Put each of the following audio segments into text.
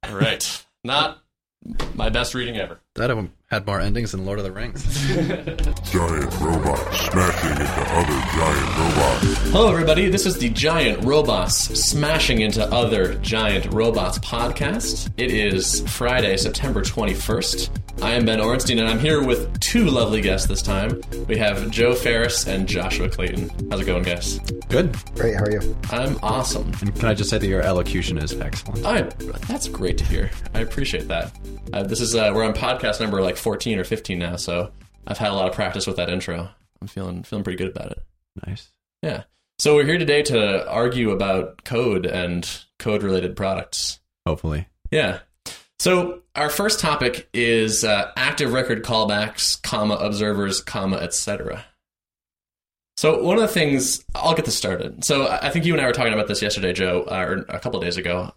All right. Not my best reading ever. That one had more endings than Lord of the Rings. Giant robots smashing into other giant robots. Hello, everybody. This is the Giant Robots Smashing into Other Giant Robots podcast. It is Friday, September 21st. I am Ben Orenstein, and I'm here with two lovely guests this time. We have Joe Ferris and Joshua Clayton. How's it going, guys? Good. Great, how are you? I'm awesome. And can I just say that your elocution is excellent? That's great to hear. I appreciate that. This is we're on podcast number like 14 or 15 now, so I've had a lot of practice with that intro. I'm feeling pretty good about it. Nice. Yeah. So we're here today to argue about code and code-related products. Hopefully. Yeah. So our first topic is active record callbacks, observers, etc. So one of the things, I'll get this started. So I think you and I were talking about this yesterday, Joe, or a couple of days ago.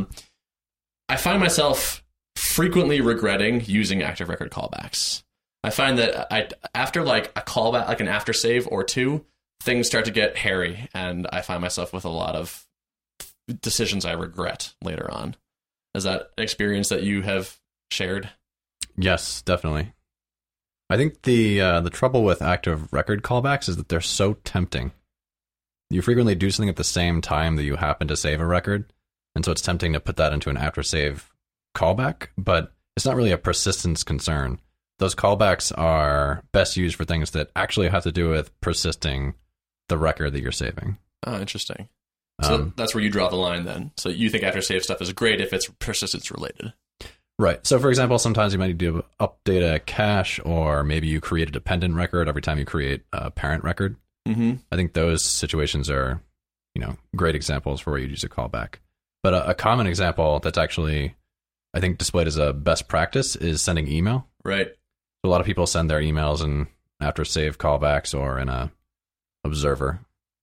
I find myself frequently regretting using active record callbacks. I find that after like a callback, like an after save or two, things start to get hairy, and I find myself with a lot of decisions I regret later on. Is that an experience that you have shared? Yes, definitely. I think the trouble with active record callbacks is that they're so tempting. You frequently do something at the same time that you happen to save a record, and so it's tempting to put that into an after save callback, but it's not really a persistence concern. Those callbacks are best used for things that actually have to do with persisting the record that you're saving. Oh, interesting. So that's where you draw the line then. So you think after save stuff is great if it's persistence related. Right. So for example, sometimes you might need to update a cache, or maybe you create a dependent record every time you create a parent record. Mm-hmm. I think those situations are, great examples for where you use a callback. But a common example that's actually, I think, displayed as a best practice is sending email. Right. A lot of people send their emails in after save callbacks or in a observer.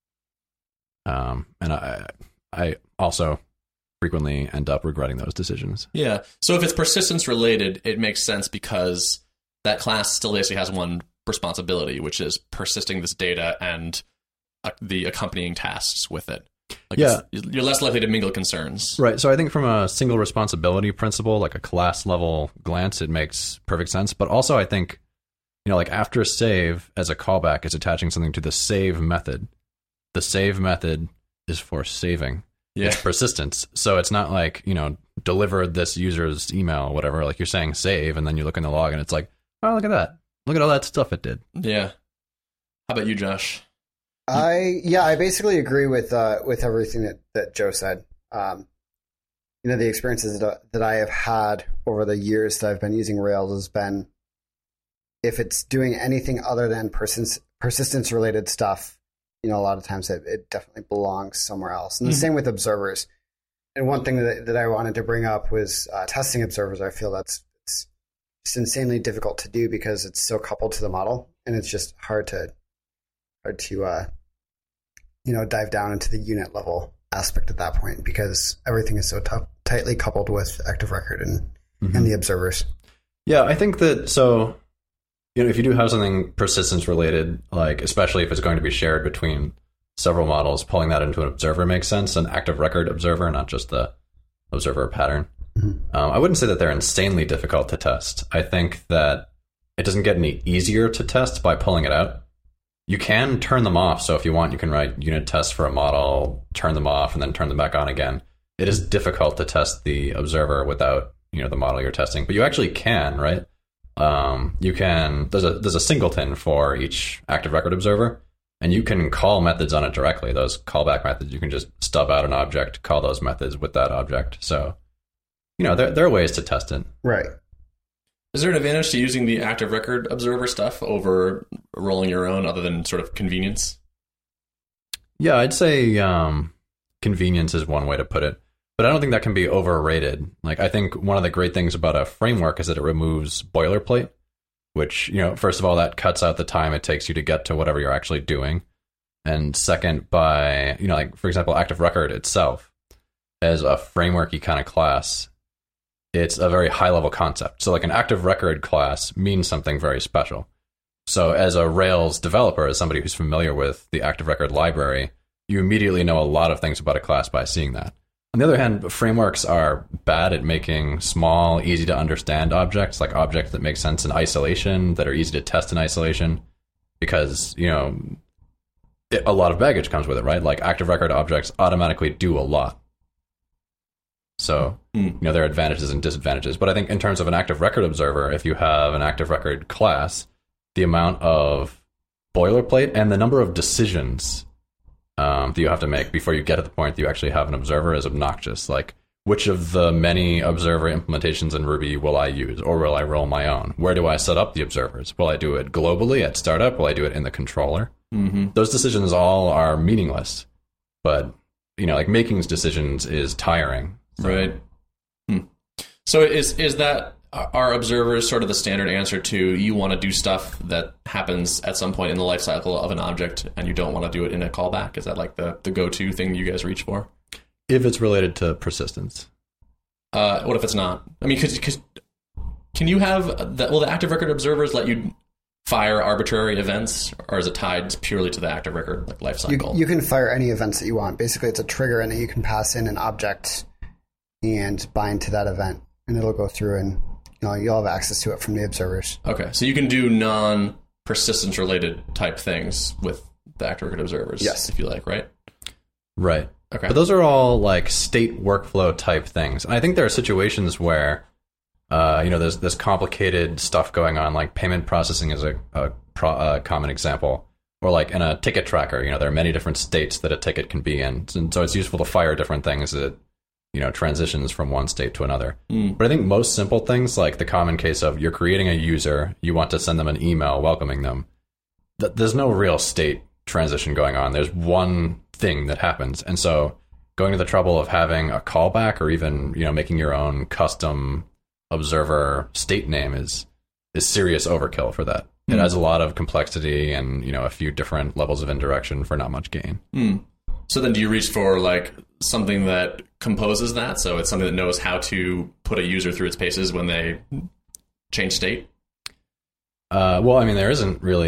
And I also frequently end up regretting those decisions. Yeah. So if it's persistence related, it makes sense because that class still basically has one responsibility, which is persisting this data and the accompanying tasks with it. Like yeah. You're less likely to mingle concerns. Right. So I think from a single responsibility principle, like a class level glance, it makes perfect sense. But also I think, like after save as a callback is attaching something to the save method. The save method is for saving. Yeah. It's persistence. So it's not like, deliver this user's email or whatever. Like you're saying save, and then you look in the log and it's like, oh, look at that. Look at all that stuff it did. Yeah. How about you, Josh? I basically agree with everything that Joe said. The experiences that I have had over the years that I've been using Rails has been, if it's doing anything other than persistence related stuff, a lot of times it definitely belongs somewhere else. And the same with observers. And one thing that I wanted to bring up was testing observers. I feel it's just insanely difficult to do because it's so coupled to the model, and it's just hard to dive down into the unit level aspect at that point because everything is so tightly coupled with active record and the observers. Yeah, I think that so. If you do have something persistence related, like especially if it's going to be shared between several models, pulling that into an observer makes sense, an active record observer, not just the observer pattern. Mm-hmm. I wouldn't say that they're insanely difficult to test. I think that it doesn't get any easier to test by pulling it out. You can turn them off. So if you want, you can write unit tests for a model, turn them off, and then turn them back on again. It is difficult to test the observer without, the model you're testing, but you actually can, right? You can, there's a singleton for each active record observer, and you can call methods on it directly. Those callback methods, you can just stub out an object, call those methods with that object. So, there are ways to test it. Right. Is there an advantage to using the active record observer stuff over rolling your own other than sort of convenience? Yeah, I'd say convenience is one way to put it. But I don't think that can be overrated. Like, I think one of the great things about a framework is that it removes boilerplate, which, first of all, that cuts out the time it takes you to get to whatever you're actually doing. And second, by, for example, active record itself, as a frameworky kind of class, it's a very high level concept. So like an active record class means something very special. So as a Rails developer, as somebody who's familiar with the active record library, you immediately know a lot of things about a class by seeing that. On the other hand, frameworks are bad at making small, easy to understand objects, like objects that make sense in isolation, that are easy to test in isolation, because, a lot of baggage comes with it, right? Like active record objects automatically do a lot. So, there are advantages and disadvantages. But I think in terms of an active record observer, if you have an active record class, the amount of boilerplate and the number of decisions that you have to make before you get to the point that you actually have an observer is obnoxious. Like, which of the many observer implementations in Ruby will I use, or will I roll my own? Where do I set up the observers? Will I do it globally at startup? Will I do it in the controller? Mm-hmm. Those decisions all are meaningless, but like making decisions is tiring. So. Right. So is that are observers sort of the standard answer to you want to do stuff that happens at some point in the life cycle of an object and you don't want to do it in a callback? Is that like the go-to thing you guys reach for? If it's related to persistence. What if it's not? I mean, can you have will the active record observers let you fire arbitrary events, or is it tied purely to the active record life cycle? You can fire any events that you want. Basically, it's a trigger, and you can pass in an object and bind to that event, and it'll go through, and you'll have access to it from the observers. Okay, so you can do non-persistence related type things with the active record observers, yes, if you like, right? Right. Okay. But those are all like state workflow type things. And I think there are situations where, there's this complicated stuff going on, like payment processing is a common example. Or like in a ticket tracker, there are many different states that a ticket can be in. And so it's useful to fire different things that, transitions from one state to another. But I think most simple things, like the common case of you're creating a user, you want to send them an email welcoming them, there's no real state transition going on. There's one thing that happens. And so going to the trouble of having a callback or even, making your own custom observer state name is serious overkill for that. It has a lot of complexity and, a few different levels of indirection for not much gain. So then do you reach for like something that composes that? So it's something that knows how to put a user through its paces when they change state? Well, I mean, there isn't really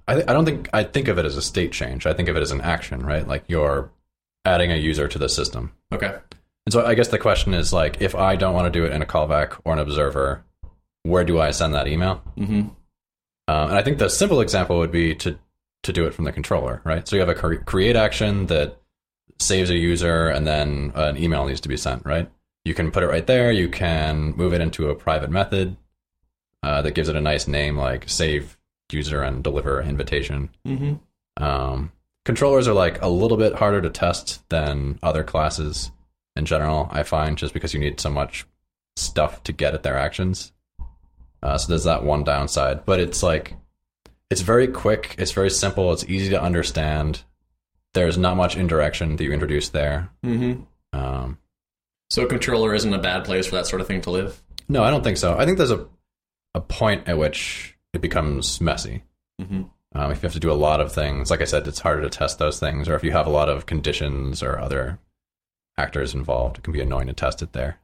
I think of it as a state change. I think of it as an action, right? Like you're adding a user to the system. Okay. And so I guess the question is like, if I don't want to do it in a callback or an observer, where do I send that email? Mm-hmm. And I think the simple example would be to do it from the controller, right? So you have a create action that saves a user and then an email needs to be sent, right? You can put it right there. You can move it into a private method that gives it a nice name like save user and deliver invitation. Mm-hmm. Controllers are like a little bit harder to test than other classes in general, I find, just because you need so much stuff to get at their actions. So there's that one downside, but it's very quick, it's very simple, it's easy to understand. There's not much indirection that you introduce there. Mm-hmm. So a controller isn't a bad place for that sort of thing to live? No, I don't think so. I think there's a point at which it becomes messy. Mm-hmm. If you have to do a lot of things, like I said, it's harder to test those things, or if you have a lot of conditions or other actors involved, it can be annoying to test it there.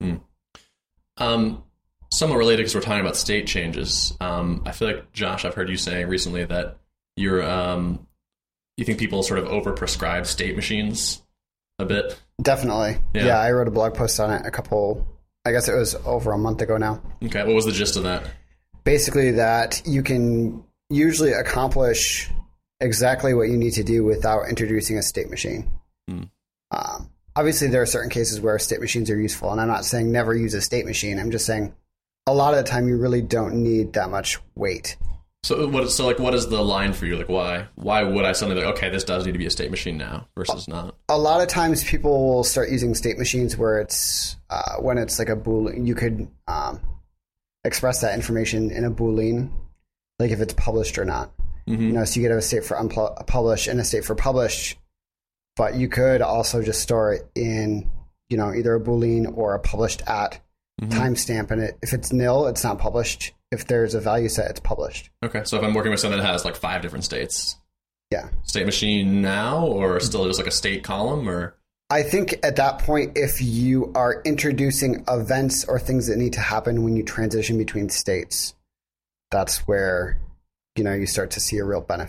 Somewhat related, because we're talking about state changes. I feel like, Josh, I've heard you say recently that you think people sort of overprescribe state machines a bit. Definitely. Yeah, I wrote a blog post on it I guess it was over a month ago now. Okay, what was the gist of that? Basically that you can usually accomplish exactly what you need to do without introducing a state machine. Obviously, there are certain cases where state machines are useful, and I'm not saying never use a state machine. I'm just saying a lot of the time you really don't need that much weight. So what is the line for you? Like, why would I suddenly like, okay, this does need to be a state machine now versus not? A lot of times people will start using state machines where it's when it's like a Boolean. You could express that information in a Boolean, like if it's published or not. Mm-hmm. So you could have a state for unpublished and a state for published, but you could also just store it in either a Boolean or a published at timestamp, and if it's nil, it's not published. If there's a value set, it's published. Okay, so if I'm working with something that has like 5 different states, state machine now, or still just like a state column, or? I think at that point, if you are introducing events or things that need to happen when you transition between states, that's where you start to see a real benefit.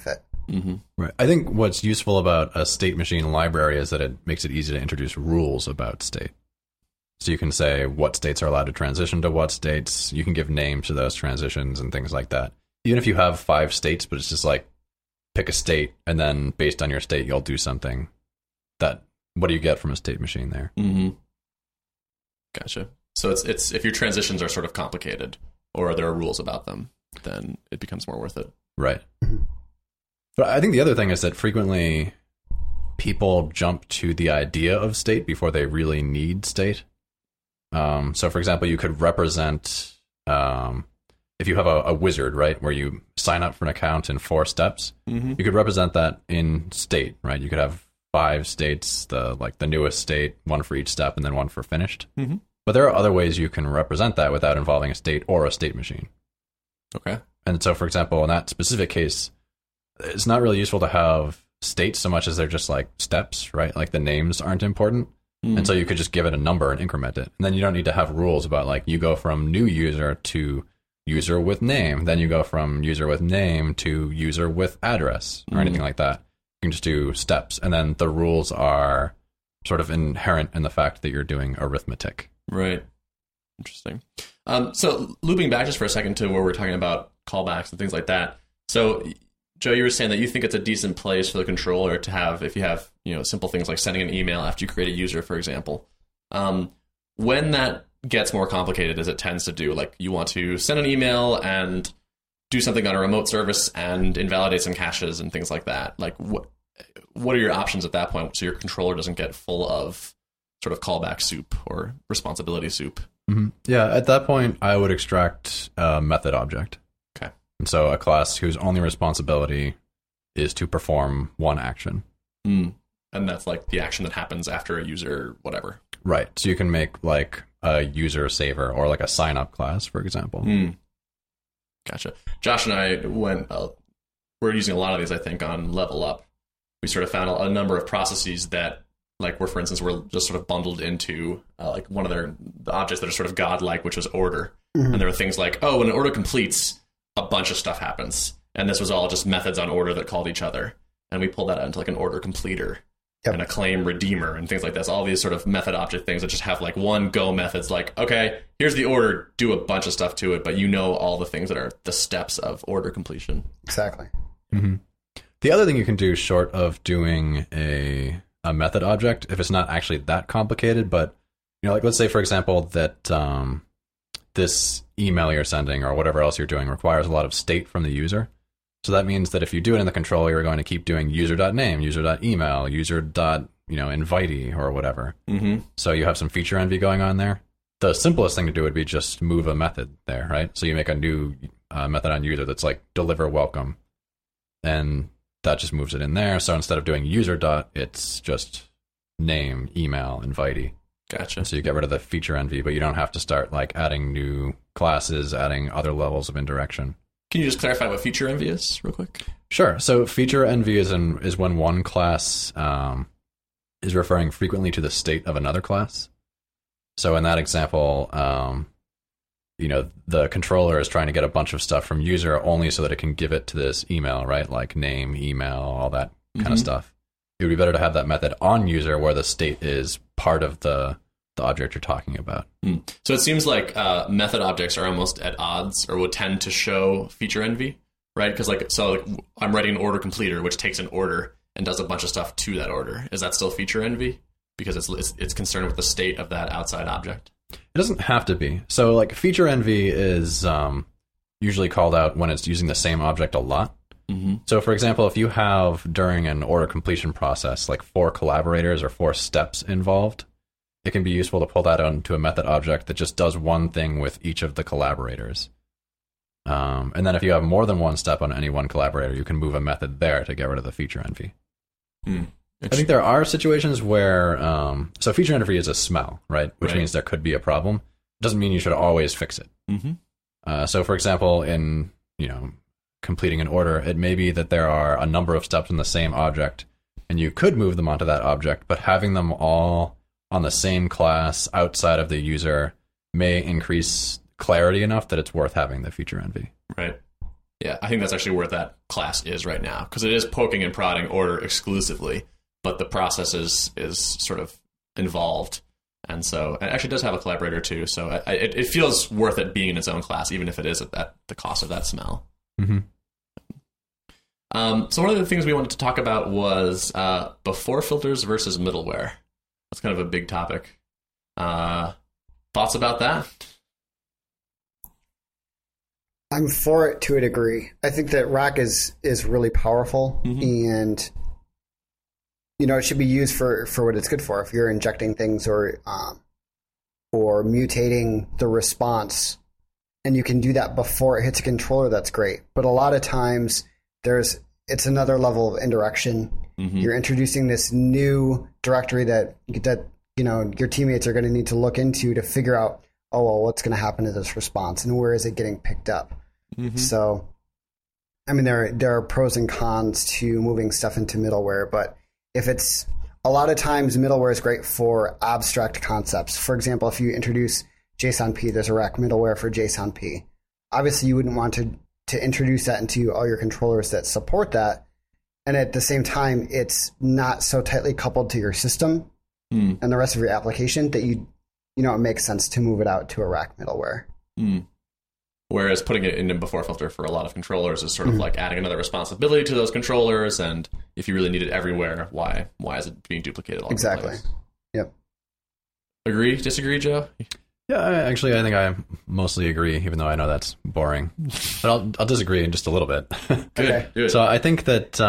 Mm-hmm. Right. I think what's useful about a state machine library is that it makes it easy to introduce rules about state. So you can say what states are allowed to transition to what states. You can give names to those transitions and things like that. Even if you have 5 states, but it's just like pick a state and then based on your state, you'll do something. What do you get from a state machine there? Mm-hmm. Gotcha. So it's if your transitions are sort of complicated or there are rules about them, then it becomes more worth it. Right. But I think the other thing is that frequently people jump to the idea of state before they really need state. So, for example, you could represent, if you have a wizard, right, where you sign up for an account in 4 steps, Mm-hmm. you could represent that in state, right? You could have 5 states, the newest state, 1 for each step, and then 1 for finished. Mm-hmm. But there are other ways you can represent that without involving a state or a state machine. Okay. And so, for example, in that specific case, it's not really useful to have states so much as they're just like steps, right? Like the names aren't important. Mm. And so you could just give it a number and increment it. And then you don't need to have rules about like you go from new user to user with name. Then you go from user with name to user with address or anything like that. You can just do steps. And then the rules are sort of inherent in the fact that you're doing arithmetic. Right. Interesting. So looping back just for a second to where we're talking about callbacks and things like that. So Joe, you were saying that you think it's a decent place for the controller to have, if you have, simple things like sending an email after you create a user, for example. When that gets more complicated, as it tends to do, like you want to send an email and do something on a remote service and invalidate some caches and things like that. Like what are your options at that point so your controller doesn't get full of sort of callback soup or responsibility soup? Mm-hmm. Yeah, at that point, I would extract a method object. Okay. And so a class whose only responsibility is to perform one action. Mm. And that's like the action that happens after a user, whatever. Right. So you can make like a user saver or like a sign up class, for example. Mm. Gotcha. Josh and I we're using a lot of these, I think, on Level Up. We sort of found a number of processes that, like, were, for instance, were just sort of bundled into like one of the objects that are sort of godlike, which was order. Mm-hmm. And there were things like, when an order completes, a bunch of stuff happens. And this was all just methods on order that called each other. And we pulled that out into like an order completer. Yep. And a claim redeemer and things like this. All these sort of method object things that just have like one go methods like, okay, here's the order, do a bunch of stuff to it, but all the things that are the steps of order completion. Exactly. Mm-hmm. The other thing you can do short of doing a method object, if it's not actually that complicated, but like let's say, for example, that this email you're sending or whatever else you're doing requires a lot of state from the user. So that means that if you do it in the controller, you're going to keep doing user.name, user.email, user.invitee or whatever. Mm-hmm. So you have some feature envy going on there. The simplest thing to do would be just move a method there, right? So you make a new method on user that's like deliver welcome. And that just moves it in there. So instead of doing user dot, it's just name, email, invitee. Gotcha. So you get rid of the feature envy, but you don't have to start like adding new classes, adding other levels of indirection. Can you just clarify what feature envy is real quick? Sure. So feature envy is when one class is referring frequently to the state of another class. So in that example, the controller is trying to get a bunch of stuff from user only so that it can give it to this email, right? Like name, email, all that kind of stuff. It would be better to have that method on user where the state is part of the object you're talking about. So it seems like method objects are almost at odds or would tend to show feature envy, right? Because I'm writing an order completer, which takes an order and does a bunch of stuff to that order. Is that still feature envy? Because it's concerned with the state of that outside object. It doesn't have to be. So like feature envy is usually called out when it's using the same object a lot. Mm-hmm. So for example, if you have during an order completion process like 4 collaborators or 4 steps involved, it can be useful to pull that onto a method object that just does one thing with each of the collaborators. And then if you have more than one step on any one collaborator, you can move a method there to get rid of the feature envy. I think there are situations where, so feature envy is a smell, right? Which means there could be a problem. It doesn't mean you should always fix it. Mm-hmm. So for example, in, completing an order, it may be that there are a number of steps in the same object and you could move them onto that object, but having them all on the same class outside of the user may increase clarity enough that it's worth having the feature envy. Right. Yeah, I think that's actually where that class is right now, because it is poking and prodding order exclusively, but the process is sort of involved. And so it actually does have a collaborator too, so it feels worth it being in its own class, even if it is at the cost of that smell. Mm-hmm. So one of the things we wanted to talk about was before filters versus middleware. That's kind of a big topic. Thoughts about that? I'm for it to a degree. I think that rack is really powerful, and it should be used for what it's good for. If you're injecting things or mutating the response, and you can do that before it hits a controller, that's great. But a lot of times it's another level of indirection. You're introducing this new directory that your teammates are going to need to look into to figure out, what's going to happen to this response and where is it getting picked up. So, I mean, there are pros and cons to moving stuff into middleware, but if it's a lot of times middleware is great for abstract concepts. For example, if you introduce JSON-P, there's a rack middleware for JSON-P. Obviously, you wouldn't want to introduce that into all your controllers that support that. And at the same time, it's not so tightly coupled to your system and the rest of your application that it makes sense to move it out to a rack middleware. Whereas putting it in before filter for a lot of controllers is sort of like adding another responsibility to those controllers, and if you really need it everywhere, why is it being duplicated all exactly. over the place? Yep. Agree? Disagree, Joe? Yeah, I think I mostly agree, even though I know that's boring. But I'll disagree in just a little bit. Good. Good. So I think that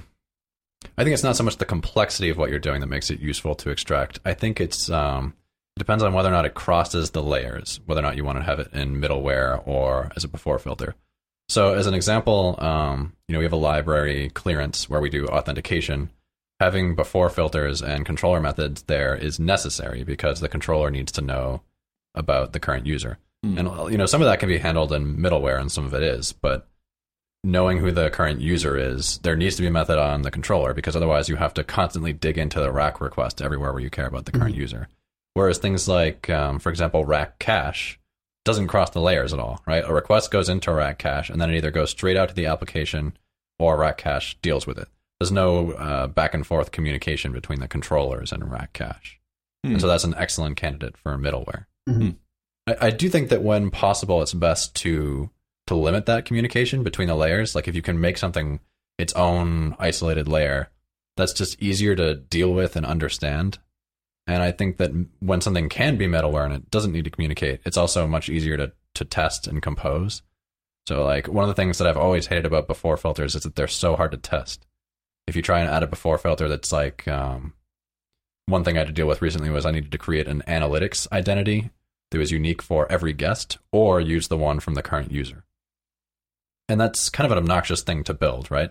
I think it's not so much the complexity of what you're doing that makes it useful to extract. I think it depends on whether or not it crosses the layers, whether or not you want to have it in middleware or as a before filter. So as an example, we have a library clearance where we do authentication. Having before filters and controller methods there is necessary because the controller needs to know about the current user. And some of that can be handled in middleware and some of it is, but knowing who the current user is, there needs to be a method on the controller, because otherwise you have to constantly dig into the rack request everywhere where you care about the current user. Whereas things like, for example, rack cache doesn't cross the layers at all, right? A request goes into a rack cache and then it either goes straight out to the application or rack cache deals with it. There's no back and forth communication between the controllers and rack cache. And so that's an excellent candidate for middleware. I do think that when possible, it's best to limit that communication between the layers. Like if you can make something its own isolated layer, that's just easier to deal with and understand. And I think that when something can be middleware and it doesn't need to communicate, it's also much easier to test and compose. So like one of the things that I've always hated about before filters is that they're so hard to test. If you try and add a before filter that's like, one thing I had to deal with recently was I needed to create an analytics identity that was unique for every guest or use the one from the current user. And that's kind of an obnoxious thing to build, right?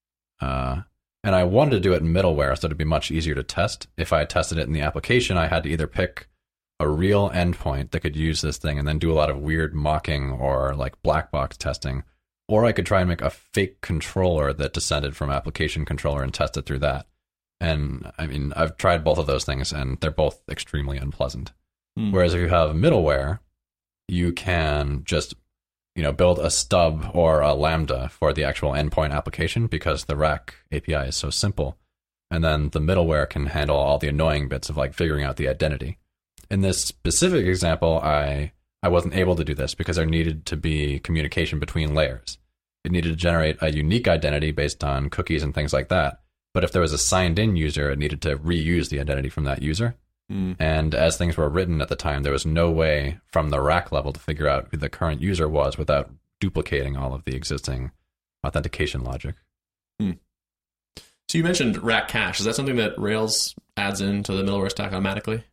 And I wanted to do it in middleware so it'd be much easier to test. If I tested it in the application, I had to either pick a real endpoint that could use this thing and then do a lot of weird mocking or like black box testing, or I could try and make a fake controller that descended from application controller and test it through that. And I mean, I've tried both of those things and they're both extremely unpleasant. Whereas if you have middleware, you can just build a stub or a Lambda for the actual endpoint application because the rack API is so simple. And then the middleware can handle all the annoying bits of like figuring out the identity. In this specific example, I wasn't able to do this because there needed to be communication between layers. It needed to generate a unique identity based on cookies and things like that. But if there was a signed in user, it needed to reuse the identity from that user. And as things were written at the time, there was no way from the rack level to figure out who the current user was without duplicating all of the existing authentication logic. So you mentioned rack cache. Is that something that Rails adds into the middleware stack automatically?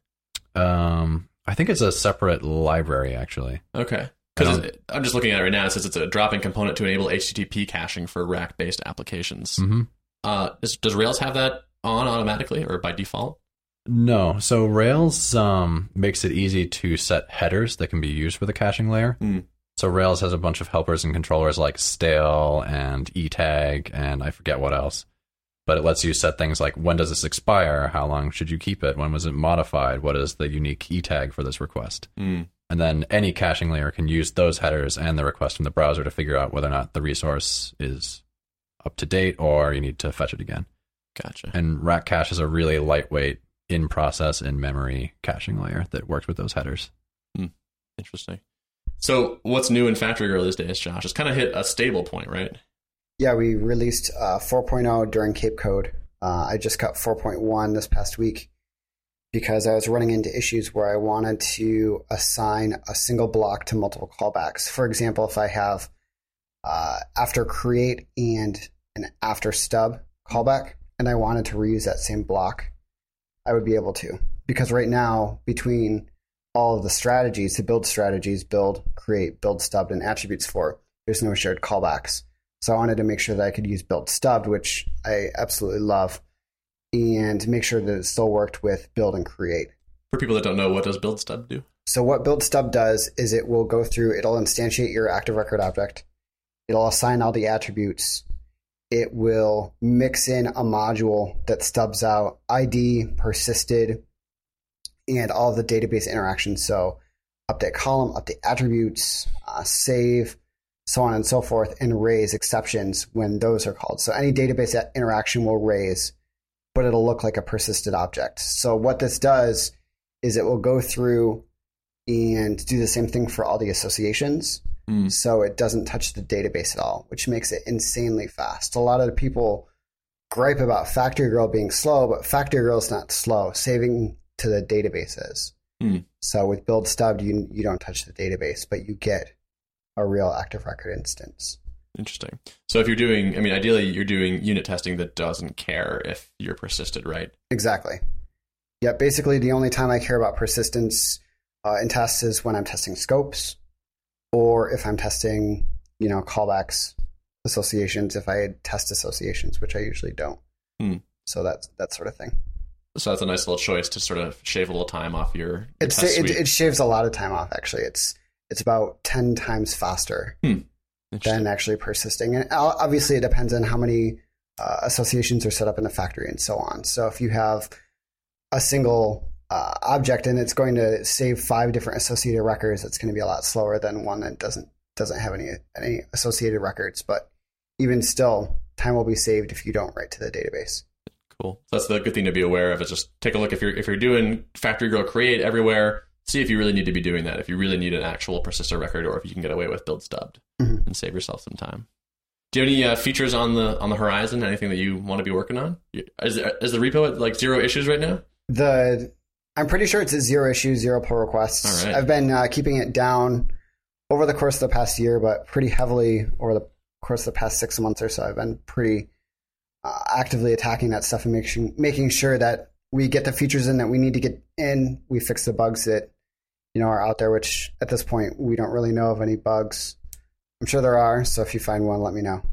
I think it's a separate library, actually. Okay. Because I'm just looking at it right now. It says it's a drop-in component to enable HTTP caching for rack-based applications. Does Rails have that on automatically or by default? No. So Rails makes it easy to set headers that can be used for the caching layer. So Rails has a bunch of helpers and controllers like stale and etag and I forget what else. But it lets you set things like, when does this expire? How long should you keep it? When was it modified? What is the unique etag for this request? And then any caching layer can use those headers and the request from the browser to figure out whether or not the resource is up to date or you need to fetch it again. Gotcha. And Rack Cache is a really lightweight in-process, in-memory caching layer that works with those headers. Interesting. So what's new in Factory Girl these days, Josh? It's kind of hit a stable point, right? Yeah, we released 4.0 during Cape Code. I just got 4.1 this past week because I was running into issues where I wanted to assign a single block to multiple callbacks. For example, if I have after create and an after stub callback, and I wanted to reuse that same block, I would be able to. Because right now, between all of the strategies, the build strategies, build, create, build stubbed, and attributes for, there's no shared callbacks. So I wanted to make sure that I could use build stubbed, which I absolutely love, and make sure that it still worked with build and create. For people that don't know, what does build stub do? So what build stub does is it will go through, it'll instantiate your active record object. It'll assign all the attributes. It will mix in a module that stubs out ID, persisted, and all of the database interactions. So update column, update attributes, save, so on and so forth, and raise exceptions when those are called. So any database interaction will raise, but it'll look like a persisted object. So what this does is it will go through and do the same thing for all the associations. So it doesn't touch the database at all, which makes it insanely fast. A lot of the people gripe about Factory Girl being slow, but Factory Girl is not slow. Saving to the databases. So with build stubbed, you don't touch the database, but you get a real active record instance. Interesting. So if you're doing, ideally you're doing unit testing that doesn't care if you're persisted, right? Exactly. Yeah, basically the only time I care about persistence in tests is when I'm testing scopes, or if I'm testing, callbacks, associations, if I test associations, which I usually don't. So that's that sort of thing. So that's a nice little choice to sort of shave a little time off your test suite. It shaves a lot of time off, actually. It's about 10 times faster than actually persisting. And obviously it depends on how many associations are set up in the factory and so on. So if you have a single object and it's going to save 5 different associated records, it's going to be a lot slower than one that doesn't have any associated records. But even still, time will be saved if you don't write to the database. Cool. So that's the good thing to be aware of, is just take a look if you're doing Factory Girl create everywhere, see if you really need to be doing that, if you really need an actual persistent record, or if you can get away with build stubbed and save yourself some time. Do you have any features on the horizon, anything that you want to be working on? Is the repo at like 0 issues right now? I'm pretty sure it's at 0 issues, 0 pull requests. All right. I've been keeping it down over the course of the past year, but pretty heavily over the course of the past 6 months or so. I've been pretty actively attacking that stuff and making sure that we get the features in that we need to get in. We fix the bugs that are out there, which at this point we don't really know of any bugs. I'm sure there are, so if you find one, let me know.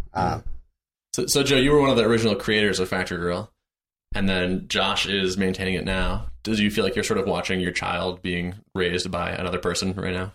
So Joe, you were one of the original creators of Factory Girl, and then Josh is maintaining it now. Do you feel like you're sort of watching your child being raised by another person right now?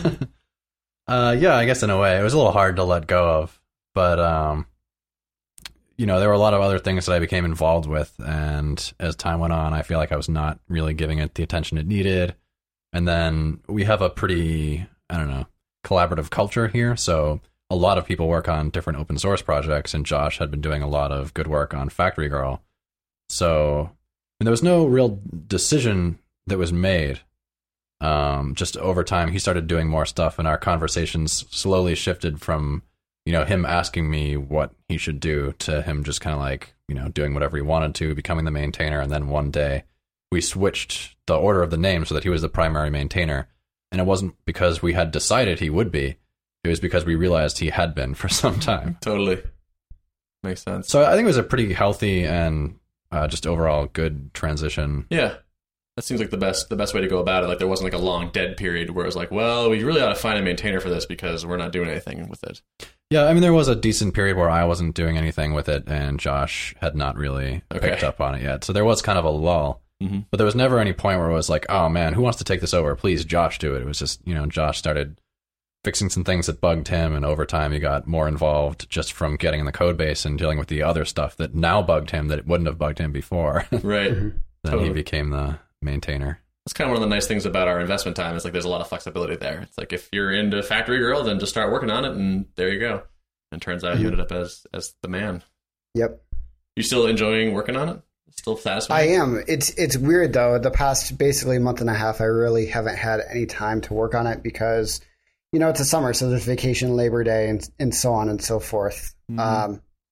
Yeah, I guess in a way. It was a little hard to let go of, but there were a lot of other things that I became involved with, and as time went on, I feel like I was not really giving it the attention it needed. And then we have a pretty, collaborative culture here, so a lot of people work on different open source projects, and Josh had been doing a lot of good work on Factory Girl. So there was no real decision that was made. Just over time, he started doing more stuff, and our conversations slowly shifted from him asking me what he should do to him just kind of like, doing whatever he wanted to, becoming the maintainer. And then one day we switched the order of the name so that he was the primary maintainer. And it wasn't because we had decided he would be. It was because we realized he had been for some time. Totally. Makes sense. So I think it was a pretty healthy and just overall good transition. Yeah. That seems like the best way to go about it. Like there wasn't like a long dead period where it was like, well, we really ought to find a maintainer for this because we're not doing anything with it. Yeah, there was a decent period where I wasn't doing anything with it, and Josh had not really picked up on it yet. So there was kind of a lull. Mm-hmm. But there was never any point where it was like, oh man, who wants to take this over? Please, Josh, do it. It was just, Josh started fixing some things that bugged him, and over time he got more involved just from getting in the code base and dealing with the other stuff that now bugged him that it wouldn't have bugged him before. Right. Then he became the maintainer. That's kind of one of the nice things about our investment time is like there's a lot of flexibility there. It's like if you're into Factory Girl, then just start working on it, and there you go. And it turns out you ended up as the man. Yep. You still enjoying working on it? Still satisfied? I am. It's weird though. The past basically month and a half, I really haven't had any time to work on it because, it's a summer, so there's vacation, Labor Day, and so on and so forth. Mm-hmm.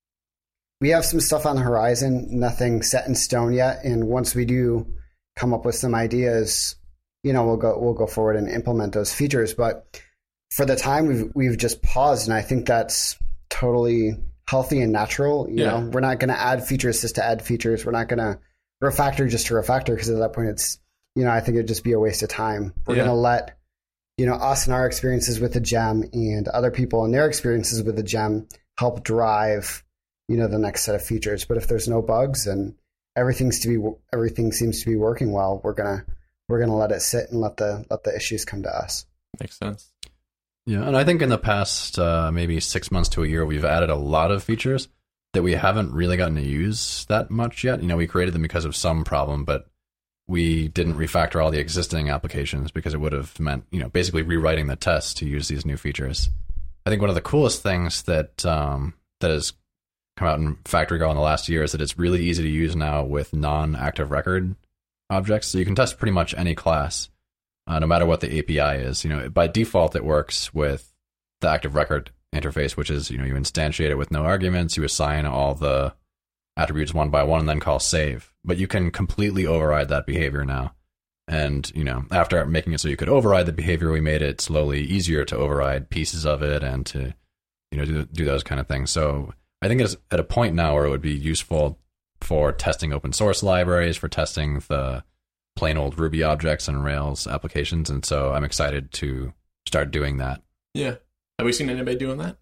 We have some stuff on the horizon, nothing set in stone yet. And once we do come up with some ideas, we'll go forward and implement those features. But for the time, we've just paused, and I think that's totally healthy and natural. You know, we're not going to add features just to add features. We're not going to refactor just to refactor, because at that point, it's I think it'd just be a waste of time. We're going to let us and our experiences with the gem and other people and their experiences with the gem help drive the next set of features. But if there's no bugs and everything seems to be working well, we're gonna let it sit and let the issues come to us. Makes sense. Yeah, and I think in the past maybe 6 months to a year, we've added a lot of features that we haven't really gotten to use that much yet. We created them because of some problem, but we didn't refactor all the existing applications because it would have meant basically rewriting the test to use these new features. I think one of the coolest things that has come out in Factory Girl in the last year is that it's really easy to use now with non-active record objects. So you can test pretty much any class, no matter what the API is. By default, it works with the active record interface, which is, you instantiate it with no arguments, you assign all the attributes one by one, and then call save. But you can completely override that behavior now. And, after making it so you could override the behavior, we made it slowly easier to override pieces of it and to, do those kind of things. So I think it's at a point now where it would be useful for testing open source libraries, for testing the plain old Ruby objects and Rails applications. And so I'm excited to start doing that. Yeah. Have we seen anybody doing that?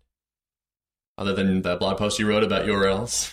Other than the blog post you wrote about URLs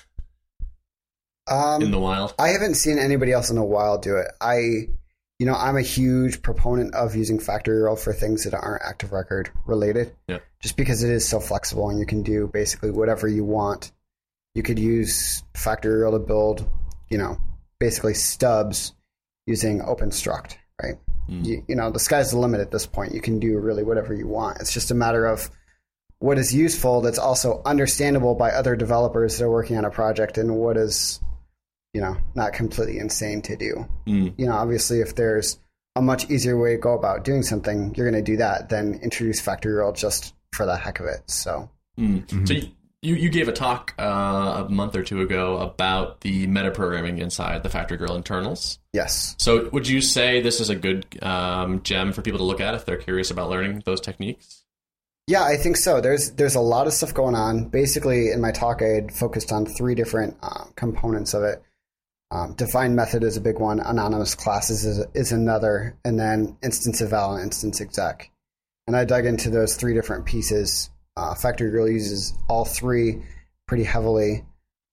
in the wild? I haven't seen anybody else in the wild do it. I'm a huge proponent of using Factory Girl for things that aren't active record related. Yeah. Just because it is so flexible and you can do basically whatever you want. You could use Factory Girl to build, basically stubs using OpenStruct, right? The sky's the limit at this point. You can do really whatever you want. It's just a matter of what is useful that's also understandable by other developers that are working on a project, and what is not completely insane to do. Obviously, if there's a much easier way to go about doing something, you're going to do that than introduce Factory Girl just for the heck of it. So, So you gave a talk a month or two ago about the metaprogramming inside the Factory Girl internals. Yes. So would you say this is a good gem for people to look at if they're curious about learning those techniques? Yeah, I think so. There's a lot of stuff going on. Basically, in my talk, I had focused on 3 different components of it. Defined method is a big one. Anonymous classes is another. And then instance eval and instance exec. And I dug into those 3 different pieces. Factory Girl uses all 3 pretty heavily.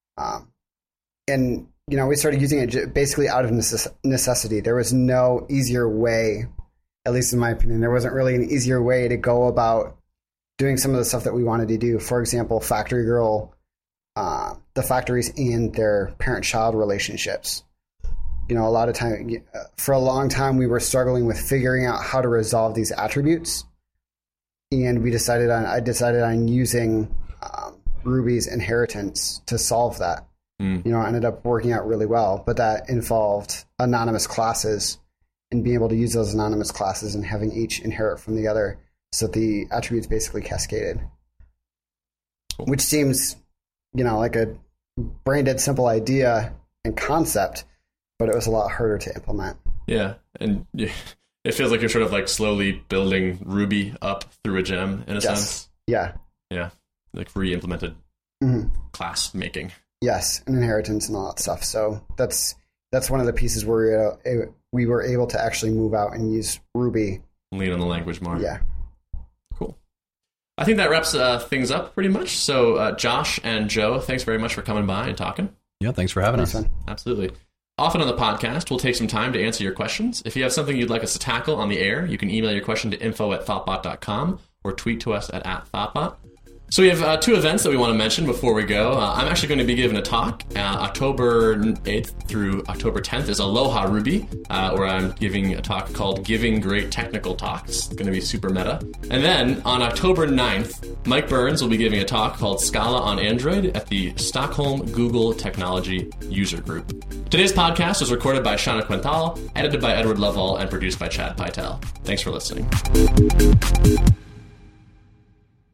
And, we started using it basically out of necessity. There was no easier way, at least in my opinion, there wasn't really an easier way to go about doing some of the stuff that we wanted to do. For example, Factory Girl, the factories and their parent-child relationships. A lot of time, for a long time, we were struggling with figuring out how to resolve these attributes. And I decided on using Ruby's inheritance to solve that. Ended up working out really well, but that involved anonymous classes and being able to use those anonymous classes and having each inherit from the other, so the attributes basically cascaded. Cool. Which seems, like a brain dead simple idea and concept, but it was a lot harder to implement. Yeah, and it feels like you're sort of like slowly building Ruby up through a gem in a sense. Yeah. Yeah, like re-implemented class making. Yes, and inheritance and all that stuff. So that's one of the pieces where we were able to actually move out and use Ruby. Lean on the language more. Yeah. Cool. I think that wraps things up pretty much. So Josh and Joe, thanks very much for coming by and talking. Yeah, thanks for having us. Fun. Absolutely. Often on the podcast, we'll take some time to answer your questions. If you have something you'd like us to tackle on the air, you can email your question to info@thoughtbot.com or tweet to us at @thoughtbot. So we have two events that we want to mention before we go. I'm actually going to be giving a talk. October 8th through October 10th is Aloha Ruby, where I'm giving a talk called Giving Great Technical Talks. It's going to be super meta. And then on October 9th, Mike Burns will be giving a talk called Scala on Android at the Stockholm Google Technology User Group. Today's podcast was recorded by Shana Quintal, edited by Edward Lovell, and produced by Chad Pytel. Thanks for listening.